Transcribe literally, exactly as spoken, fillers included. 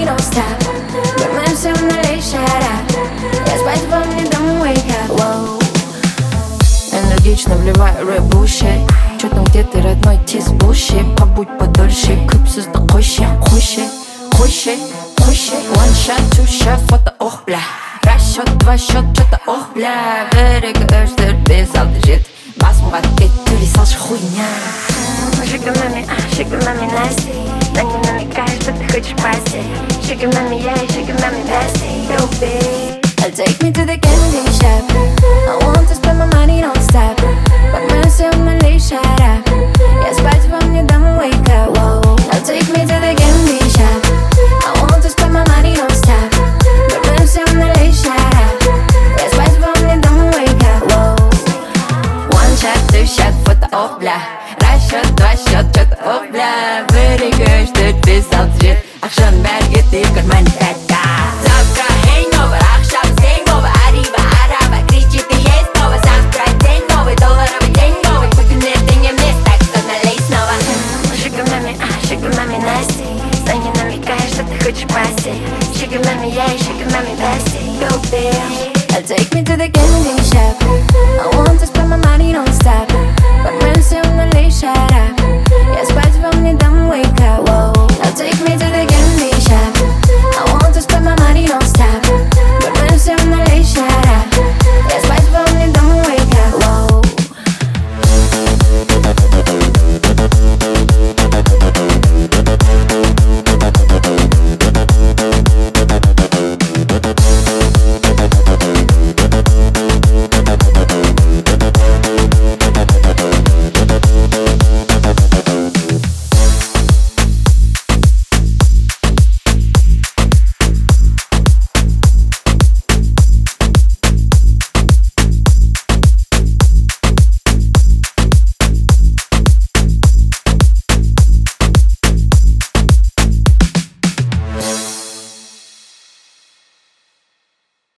money don't stop. But все налей шара. Я спать во мне, don't wake up. Wow. Энергично вливаю рэп-буши. Чё там, где ты, родной, тиз-буши? Побудь подольше, клип такойше, хуйше, хуйше, хуйше. One shot, two shot, фото, ох, бля. Раз счет, два счет, чё-то, ох, бля. Берега, үш, төрт, бес, алты, жеті. Басым қатып кетті, салшы хуйня. Sugar mami, ah, sugar mami nasty. На не намекай, что ты хочешь пасти. Sugar mami, yeah, sugar mami bestie. Go big. I'll take me to the candy shop. I want to spend my money non-stop. But все налей шара. Я спать во мне, don't wake up. Whoa. I'll take me to the candy shop. I want to spend my money non-stop. But все налей шара. Я спать во мне, don't wake up. Whoa. One shot, two shot, фото, ох, бля. Раз счет, два счет, чё-то, ох, бля. Берега, үш, төрт, бес, алты, жеті. Ақшаның бәрі кетті, карманы пятка. Завтра hangover, ақшам hangover. Arriba, араба, кричит и есть снова. Завтра день новый, долларовый день новый. Бүгін ертең емес, так что налей снова. Sugar mami, ah, sugar mami nasty. На не намекай, что ты хочешь пасти. Sugar mami, yeah, sugar mami bestie. Go big. I'll take me to the candy shop. I want to spend my money non-stop.